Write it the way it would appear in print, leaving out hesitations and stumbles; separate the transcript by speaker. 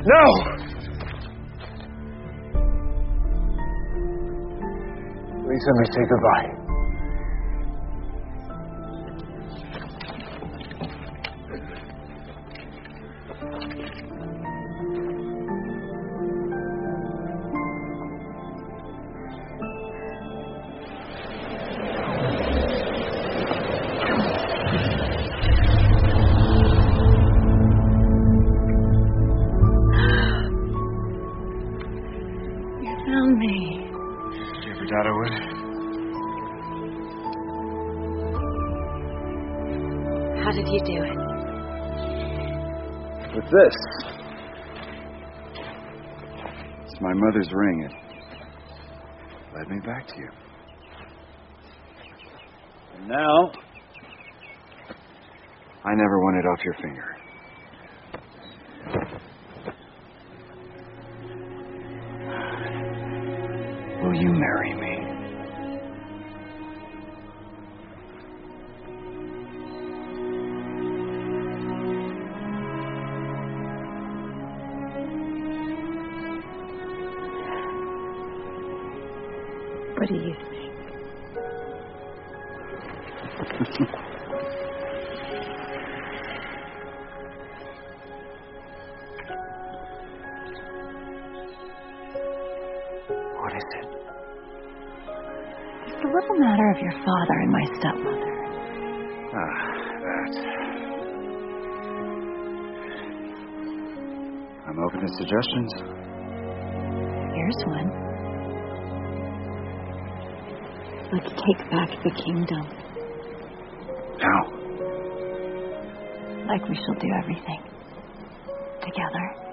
Speaker 1: No! Please let me say goodbye.
Speaker 2: Found me.
Speaker 1: You ever doubt I would?
Speaker 2: How did you do it?
Speaker 1: With this. It's my mother's ring. It led me back to you. And now, I never want it off your finger. Will you marry me?
Speaker 2: What do you think?
Speaker 1: What is it?
Speaker 2: It's the little matter of your father and my stepmother.
Speaker 1: That. I'm open to suggestions.
Speaker 2: Here's one. Let's take back the kingdom.
Speaker 1: How?
Speaker 2: Like we shall do everything together.